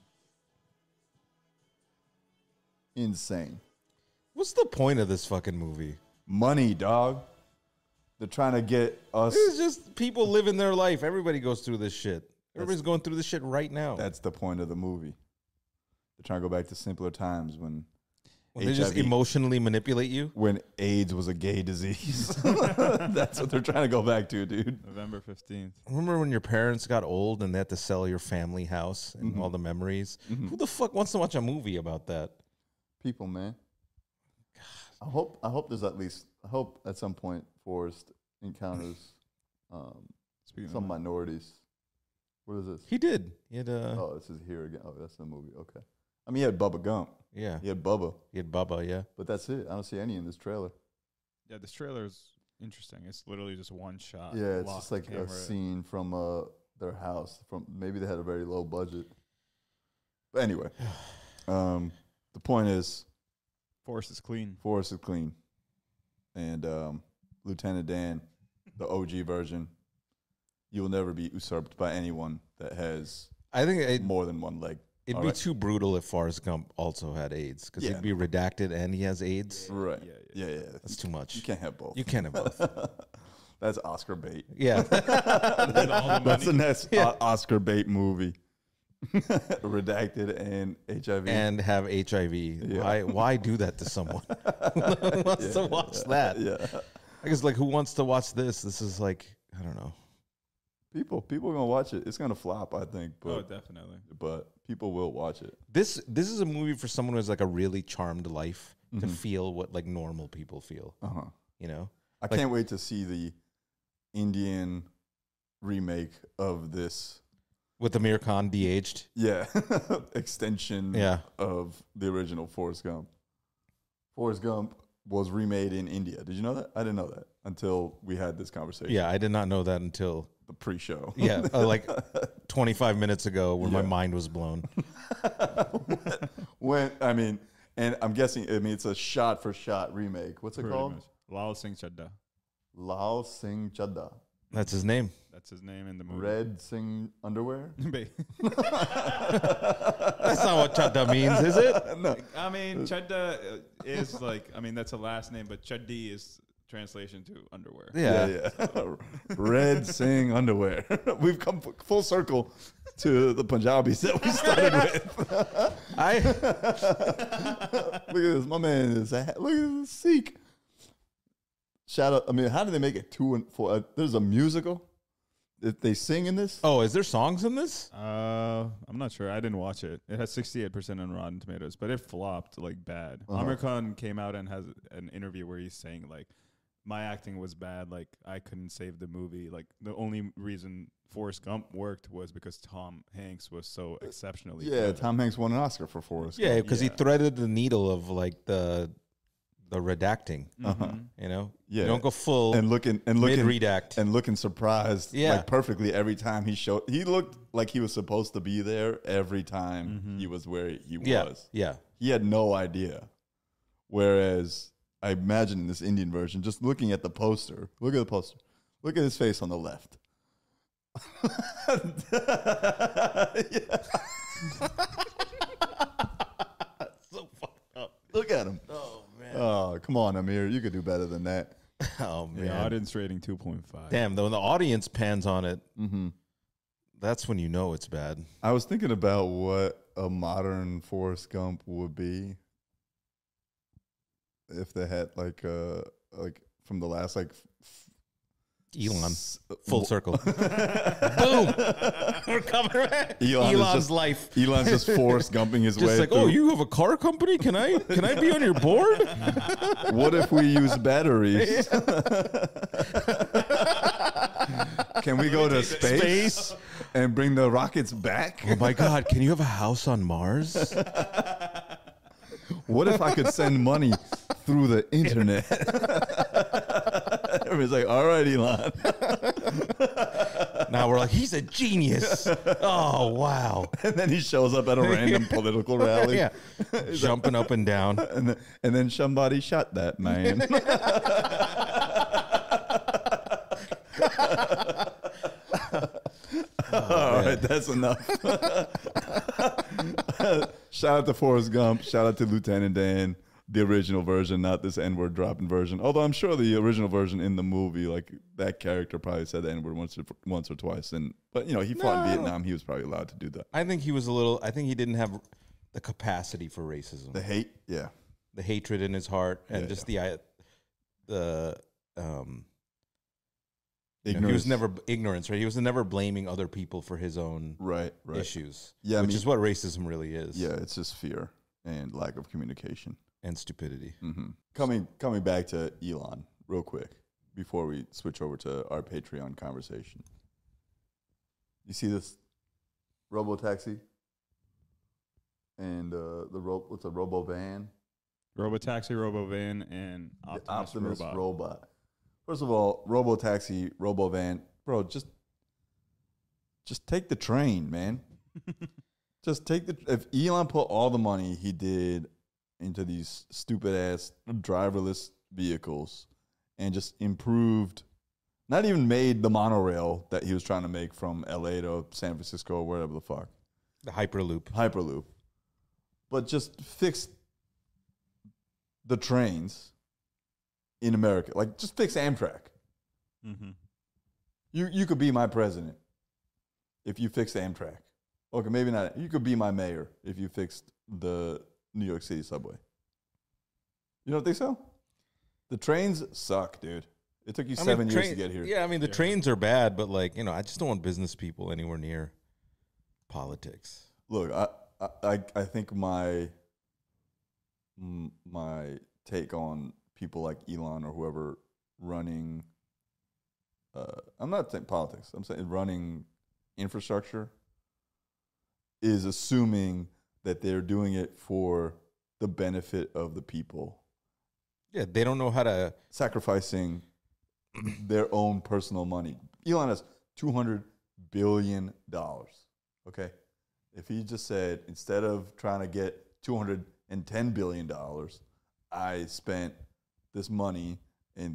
Insane. What's the point of this fucking movie? Money, dog. They're trying to get us. It's just people living their life. Everybody goes through this shit. Everybody's going through this shit right now. That's the point of the movie. They're trying to go back to simpler times when When they just H I V emotionally manipulate you. when AIDS was a gay disease. That's what they're trying to go back to, dude. November fifteenth. Remember when your parents got old and they had to sell your family house and all the memories? Who the fuck wants to watch a movie about that? People, man. I hope I hope there's at least I hope at some point Forrest encounters um, Speaking some of that. minorities. What is this? He did. He had uh, Oh, this is here again. Oh, that's the movie. Okay. I mean, he had Bubba Gump. yeah. He had Bubba, He had Bubba. Yeah. but that's it. I don't see any in this trailer. Yeah, this trailer is interesting. It's literally just one shot. Yeah, it's lock just like a camera. scene from uh, their house. From maybe they had a very low budget. But anyway, um, the point is, Force is clean. Forrest is clean, and um, Lieutenant Dan, the O G version, you will never be usurped by anyone that has I think it, more than one leg. it'd All be right. too brutal if Forrest Gump also had AIDS because Yeah. he'd be redacted and he has AIDS. Right? Yeah, Yeah, yeah. yeah. That's too much. You can't have both. You can't have both. That's Oscar bait. Yeah. And all the That's the money. next O- Oscar bait movie. Redacted and H I V. and have H I V. Yeah. Why? Why do that to someone? Who wants to watch that? yeah. I guess like who wants to watch this? This is like I don't know. People, people are gonna watch it. It's gonna flop, I think, but Oh, definitely. but people will watch it. This this is a movie for someone who has like a really charmed life to Mhm. feel what like normal people feel. Uh huh. You know? I Like- can't wait to see the Indian remake of this. With Amir Khan de-aged. Yeah, extension. Yeah. Of the original Forrest Gump. Forrest Gump was remade in India. Did you know that? I didn't know that until we had this conversation. Yeah, I did not know that until The pre-show. yeah, uh, like twenty-five minutes ago, when my Yeah. mind was blown. when I mean, and I'm guessing. I mean, it's a shot-for-shot remake. What's it Pretty called? much. Lal Singh Chadda. Lao Singh Chadda. That's his name. That's his name in the movie. Red Singh underwear. Ba- That's not what chadda means, is it? No. I mean, Chadda uh, is like, I mean, that's a last name, but Chaddi is translation to underwear. Yeah. Yeah, yeah. Red Singh underwear. We've come f- full circle to the Punjabis that we started with. I Look at this. My man is a, look at this Sikh. Shout out. I mean, how do they make it two and four? Uh, there's a musical. If they sing in this? oh, is there songs in this? Uh, I'm not sure. I didn't watch it. It has sixty-eight percent on Rotten Tomatoes, but it flopped like bad. Uh-huh. Amir Khan came out and has an interview where he's saying like, my acting was bad. Like I couldn't save the movie. Like the only reason Forrest Gump worked was because Tom Hanks was so exceptionally Yeah, good. Tom Hanks won an Oscar for Forrest. Yeah, because he Yeah. threaded the needle of like the the redacting. Uh-huh. Mhm. You know, Yeah. you don't go full And looking and mid looking redact. and looking surprised, Yeah. like perfectly every time he showed. He looked like he was supposed to be there every time Mhm. he was where he Yeah, was. yeah. He had no idea. Whereas I imagine in this Indian version, just looking at the poster, look at the poster, look at his face on the left. So fucked up. Look at him. Oh man. Oh, come on, Amir. You could do better than that. Oh man. Yeah, audience rating two point five. Damn. Though when the audience pans on it, Mm-hmm. that's when you know it's bad. I was thinking about what a modern Forrest Gump would be if they had like uh like from the last like f- Elon. s- Full w- circle. Boom. We're coming. Elon is Elon's just- life. Elon's just Forrest Gumping his way Just like, through. oh, you have a car company? Can I can I be on your board? What if we use batteries? Can we go to space, Space. and bring the rockets back? Oh my God, can you have a house on Mars? What if I could send money through the internet? Everybody's like, all right, Elon. Now we're like, he's a genius. Oh wow. And then he shows up at a random political rally. Yeah. Jumping up and down. And then, and then somebody shot that man. All right, that's enough. Shout out to Forrest Gump. Shout out to Lieutenant Dan, the original version, not this N-word dropping version. Although I'm sure the original version in the movie, like that character probably said the N-word once or once or twice. And but you know, he fought No. in Vietnam. He was probably allowed to do that. I think he was a little. I think he didn't have the capacity for racism, The the, hate, yeah. hatred in his heart, and Yeah, just the I- the um. you know, Ignorance. he was never ignorance, right? He was never blaming other people for his own right, right. issues. Yeah, I which mean- is what racism really is. Yeah, it's just fear and lack of communication. and stupidity. Mm-hmm. Coming coming back to Elon real quick before we switch over to our Patreon conversation. You see this robo taxi and uh, the ro- what's a robo van? Robotaxi, Robovan, and Optimus, Optimus Robot. robot. First of all, robo taxi, robo van, bro. Just just take the train, man. Just take the. If Elon put all the money he did into these stupid ass driverless vehicles and just improved, not even made the monorail that he was trying to make from L A to San Francisco or wherever the fuck, The Hyperloop. Hyperloop, but just fixed the trains in America. Like, just fix Amtrak. Mm-hmm. You you could be my president if you fixed Amtrak. Okay, maybe not. You could be my mayor if you fixed the New York City subway. You don't think so? The trains suck, dude. It took you I seven mean, years train- to get here. Yeah, I mean, the Yeah. trains are bad, but like, you know, I just don't want business people anywhere near politics. Look, I I I- I think my m- my take on people like Elon or whoever running. Uh, I'm not saying politics. I'm saying running infrastructure is assuming that they're doing it for the benefit of the people, Yeah, they don't know how to. sacrificing their own personal money. Elon has two hundred billion dollars. Okay? If he just said, instead of trying to get two hundred ten billion dollars, I spent this money and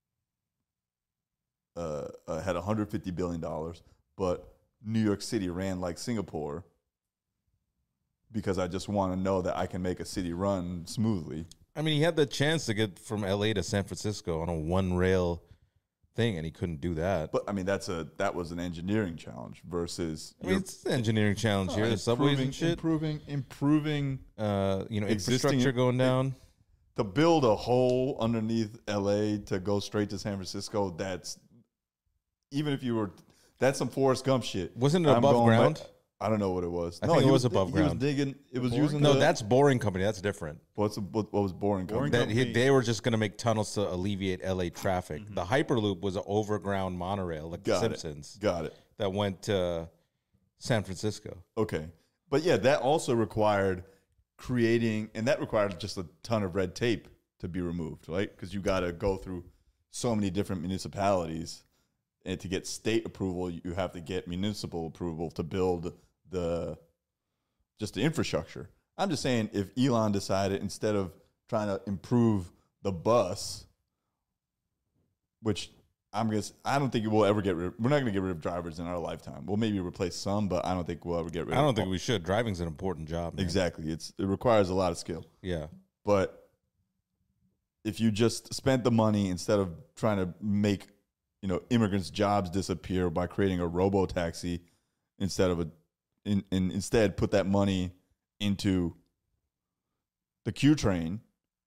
uh, uh, had one hundred fifty billion dollars, but New York City ran like Singapore because I just want to know that I can make a city run smoothly. I mean, he had the chance to get from L A to San Francisco on a one rail thing, and he couldn't do that. But I mean, that's a that was an engineering challenge versus I mean, it's an engineering challenge here. The subways and shit. improving, improving Uh, you know, Existing- infrastructure going down. to build a hole underneath L A to go straight to San Francisco. That's even if you were, that's some Forrest Gump shit. Wasn't it I'm above going ground? back- I don't know what it was. I think he it was above he ground. was digging. It was Boring using No, the, that's Boring Company. That's different. what's what, what was boring. Boring Company? That he, Company. they were just going to make tunnels to alleviate L A traffic. Mm-hmm. The Hyperloop was an overground monorail, like Got The it. Simpsons, Got it. that went to San Francisco. Okay. But yeah, that also required creating, and that required just a ton of red tape to be removed, right? Because you got to go through so many different municipalities. And to get state approval, you have to get municipal approval to build the just the infrastructure. I'm just saying, if Elon decided, instead of trying to improve the bus, which I'm gonna, I don't think we'll ever get rid. We're not gonna get rid of drivers in our lifetime. We'll maybe replace some, but I don't think we'll ever get rid. I of don't think we should. Driving's an important job. Man. exactly. It's it requires a lot of skill, Yeah. but if you just spent the money instead of trying to make, you know, immigrants' jobs disappear by creating a robo taxi instead of a, in, in, instead put that money into the Q train,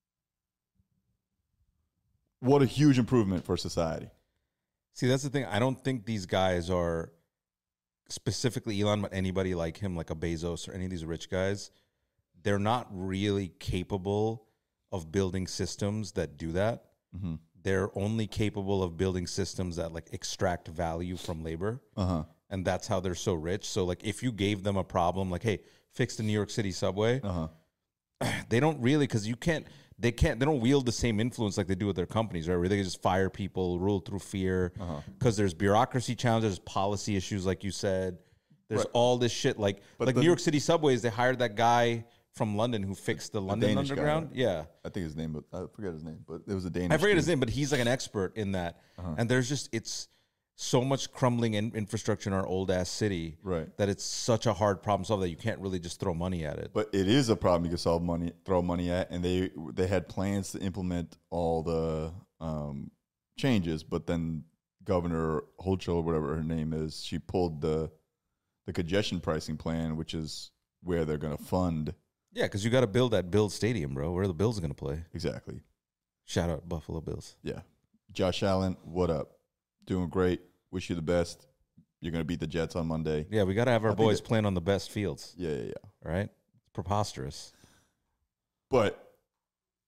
what a huge improvement for society. See, that's the thing. I don't think these guys are specifically Elon, but anybody like him, like a Bezos or any of these rich guys. They're not really capable of building systems that do that. Mm-hmm. They're only capable of building systems that like extract value from labor. Uh huh. And that's how they're so rich. So like if you gave them a problem, like, hey, fix the New York City subway, Uh huh. they don't really, because you can't, they can't, they don't wield the same influence like they do with their companies, right? Where they can just fire people, rule through fear, because there's bureaucracy challenges, policy issues, like you said. There's Right. all this shit, like But like the- New York City subways. They hired that guy from London who fixed the London Danish guy, Underground. right? Yeah, I think his name, but I forget his name, but it was a Danish. I forget his dude. name, but he's like an expert in that. Uh-huh. And there's just it's so much crumbling in infrastructure in our old ass city, Right. that it's such a hard problem to solve that you can't really just throw money at it. But it is a problem you can solve money, throw money at, and they they had plans to implement all the um, changes, but then Governor Hochul, or whatever her name is, she pulled the the congestion pricing plan, which is where they're going to fund Yeah, because you got to build that Bills Stadium, bro. Where are the Bills going to play? exactly. Shout out Buffalo Bills. Yeah, Josh Allen, what up? Doing great. Wish you the best. You're going to beat the Jets on Monday. Yeah, we got to have our I think boys that- playing on the best fields, Yeah, yeah, yeah. right? It's preposterous. But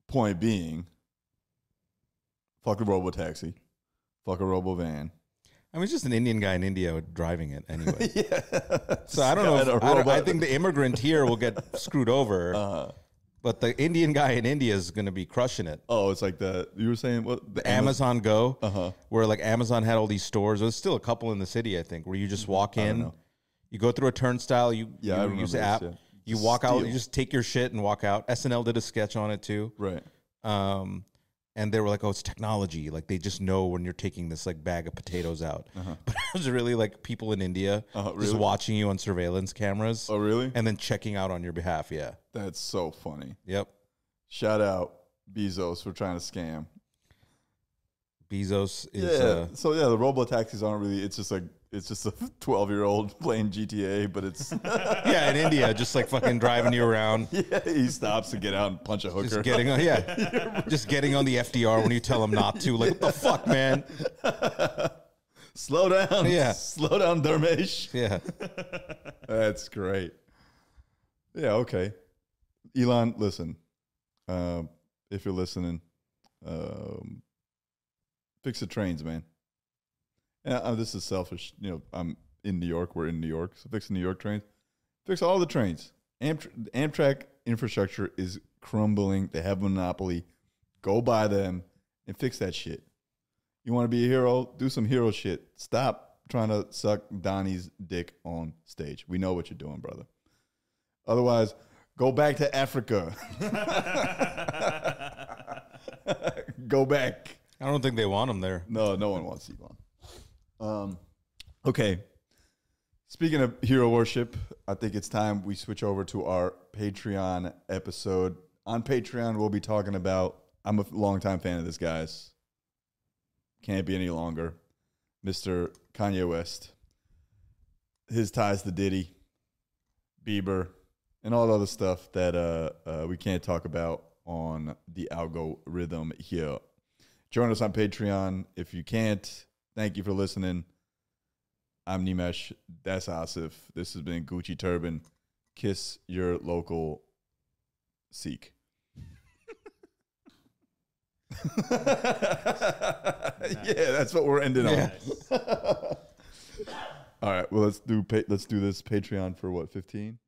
point being, fuck a robo taxi, fuck a robo van. I mean, it's just an Indian guy in India driving it anyway. Yeah. So I don't know. If, Got a I, don't, I robot. think the immigrant here will get screwed over, Uh, but the Indian guy in India is going to be crushing it. oh, it's like the you were saying what the Amazon Go, Uh-huh. where like Amazon had all these stores. There's still a couple in the city, I think, where you just walk I don't in, know. you go through a turnstile, you, Yeah, I you remember use the this, app, yeah. you Just walk out, steal. you just take your shit and walk out. S N L did a sketch on it too. Right. Um, and they were like, "Oh, it's technology. Like they just know when you're taking this like bag of potatoes out." Uh-huh. But it was really like people in India Uh-huh, just really? watching you on surveillance cameras Oh, really? and then checking out on your behalf. Yeah. That's so funny. Yep. Shout out Bezos for trying to scam. Bezos is. yeah. Uh, So yeah, the robo taxis aren't really. It's just like it's just a twelve year old playing G T A, but it's yeah, in India, just like fucking driving you around, yeah. He stops to get out and punch a hooker. just getting on, yeah, just getting on the F D R when you tell him not to. Like, what the fuck, man? Slow down. Yeah. Slow down, Dharmesh. Yeah. That's great. Yeah, okay. Elon, listen. Um, if you're listening, um, fix the trains, man. Yeah, uh, this is selfish. You know, I'm in New York. We're in New York. So fix the New York trains. Fix all the trains. Amtr- Amtrak infrastructure is crumbling. They have a monopoly. Go buy them and fix that shit. You want to be a hero? Do some hero shit. Stop trying to suck Donnie's dick on stage. We know what you're doing, brother. Otherwise, go back to Africa. Go back. I don't think they want him there. No, no one wants Elon. Um, okay. Speaking of hero worship, I think it's time we switch over to our Patreon episode. On Patreon, we'll be talking about, I'm a longtime fan of this guy's. Can't be any longer. Mister Kanye West. His ties to Diddy, Bieber, and all the other stuff that uh, uh, we can't talk about on the algorithm here. Join us on Patreon. If you can't, thank you for listening. I'm Nimesh. That's Asif. This has been Gucci Turban. Kiss your local Sikh. Yeah, that's what we're ending Yeah. on. All right. Well, let's do pa- let's do this Patreon for what, fifteen?